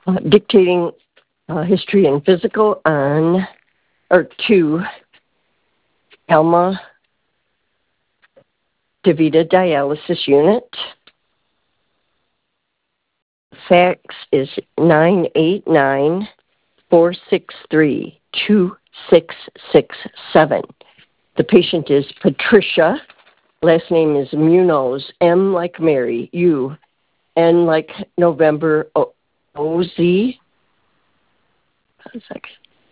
dictating history and physical to Alma DeVita Dialysis Unit. Fax is 989-463-2667. The patient is Patricia. Last name is Munoz, M like Mary, U, N like November, O-Z. One second.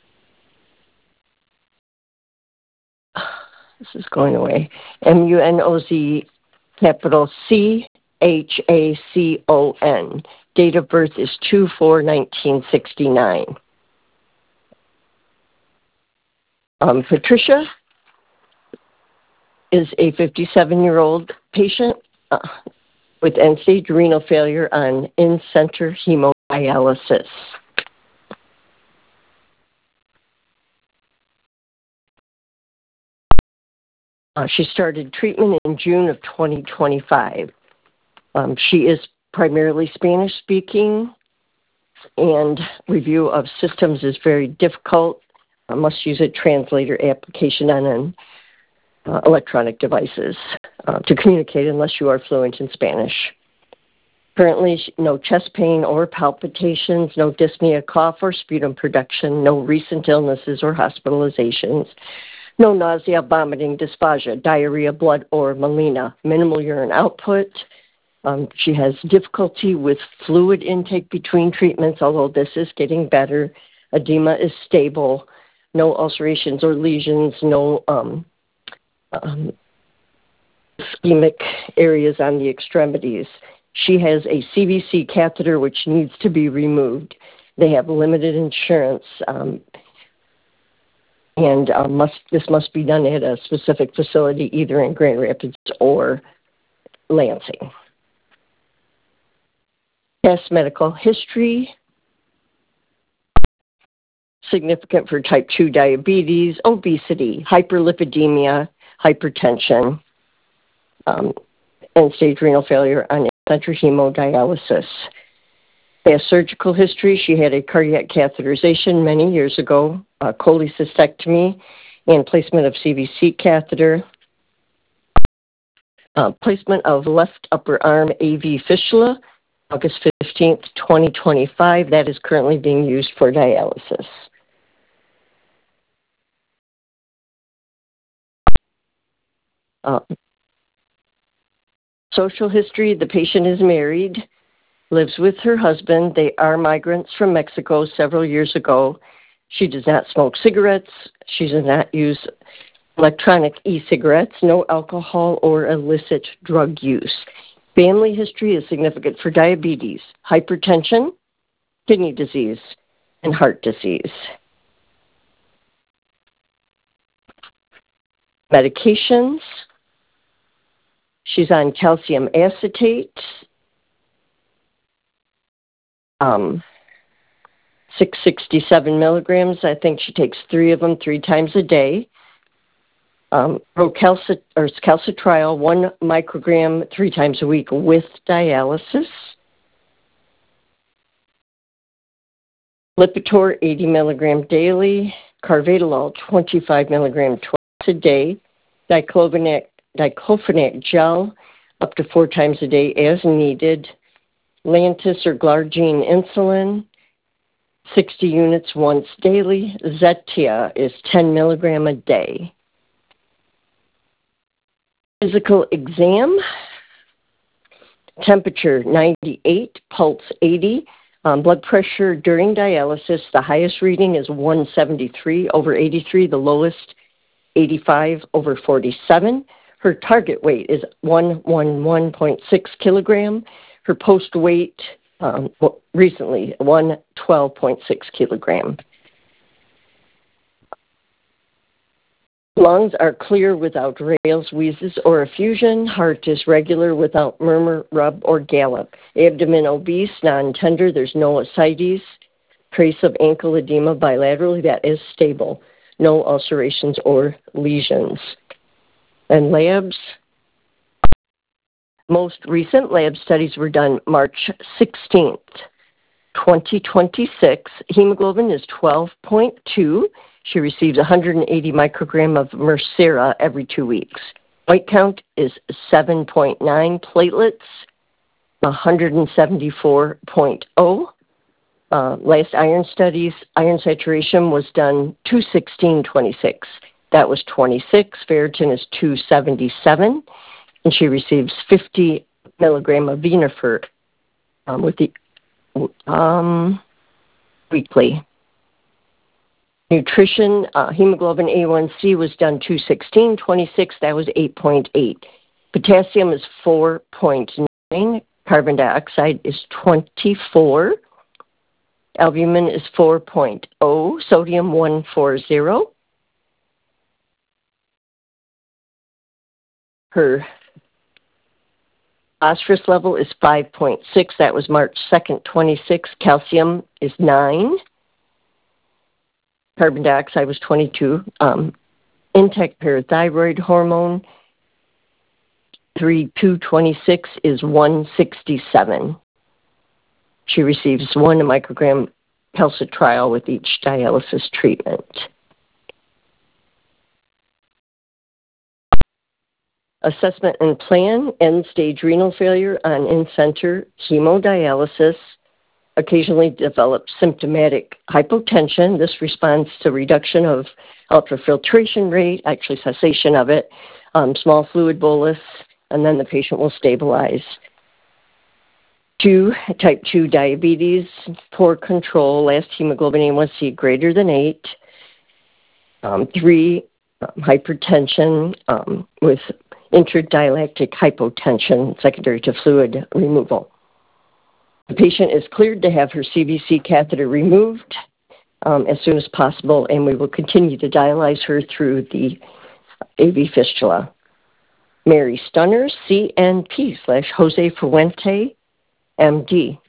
This is going away. M-U-N-O-Z, capital C-H-A-C-O-N. Date of birth is 2/4/1969. Patricia is a 57-year-old patient with end-stage renal failure on in-center hemodialysis. She started treatment in June of 2025. She is primarily Spanish-speaking, and review of systems is very difficult. Must use a translator application on electronic devices to communicate unless you are fluent in Spanish. Currently, no chest pain or palpitations, no dyspnea, cough, or sputum production, no recent illnesses or hospitalizations, no nausea, vomiting, dysphagia, diarrhea, blood, or melena, minimal urine output. She has difficulty with fluid intake between treatments, although this is getting better. Edema is stable, no ulcerations or lesions, no ischemic areas on the extremities. She has a CVC catheter which needs to be removed. They have limited insurance, and this must be done at a specific facility, either in Grand Rapids or Lansing. Past medical history, significant for type 2 diabetes, obesity, hyperlipidemia, hypertension, end-stage renal failure on in-center hemodialysis. Past surgical history, she had a cardiac catheterization many years ago, cholecystectomy, and placement of CVC catheter, placement of left upper arm AV fistula, August 15th, 2025. That is currently being used for dialysis. Social history, the patient is married, lives with her husband. They are migrants from Mexico several years ago. She does not smoke cigarettes. She does not use electronic e-cigarettes, no alcohol or illicit drug use. Family history is significant for diabetes, hypertension, kidney disease, and heart disease. Medications. She's on calcium acetate, 667 milligrams. I think she takes 3 of them 3 times a day. Calcitriol, 1 microgram 3 times a week with dialysis. Lipitor, 80 milligram daily. Carvedilol, 25 milligram twice a day. Diclofenac gel, up to 4 times a day as needed. Lantus or Glargine insulin, 60 units once daily. Zetia is 10 milligram a day. Physical exam, temperature 98, pulse 80, blood pressure during dialysis. The highest reading is 173 over 83, the lowest 85 over 47. Her target weight is 111.6 kilogram. Her post weight recently 112.6 kilogram. Lungs are clear without rales, wheezes, or effusion. Heart is regular without murmur, rub, or gallop. Abdomen obese, non-tender. There's no ascites. Trace of ankle edema bilaterally. That is stable. No ulcerations or lesions. And labs. Most recent lab studies were done March 16th, 2026. Hemoglobin is 12.2. She receives 180 microgram of Mircera every 2 weeks. White count is 7.9, platelets 174.0. Last iron studies, iron saturation was done 216.26. That was 26. Ferritin is 277, and she receives 50 milligram of Venofer with the weekly. Nutrition, hemoglobin A1C was done 216.26. That was 8.8. Potassium is 4.9. Carbon dioxide is 24. Albumin is 4.0. Sodium 140. Her phosphorus level is 5.6. That was March 2nd, 26. Calcium is 9. Carbon dioxide was 22. Intact parathyroid hormone, 3226 is 167. She receives 1 microgram calcitriol with each dialysis treatment. Assessment and plan, end-stage renal failure on in-center hemodialysis, occasionally develops symptomatic hypotension. This responds to reduction of ultrafiltration rate, actually cessation of it, small fluid bolus, and then the patient will stabilize. 2, type 2 diabetes, poor control, last hemoglobin A1C greater than 8. 3, hypertension with intradialectic hypotension secondary to fluid removal. The patient is cleared to have her CVC catheter removed as soon as possible, and we will continue to dialyze her through the AV fistula. Mary Stunner, CNP /Jose Fuente, MD.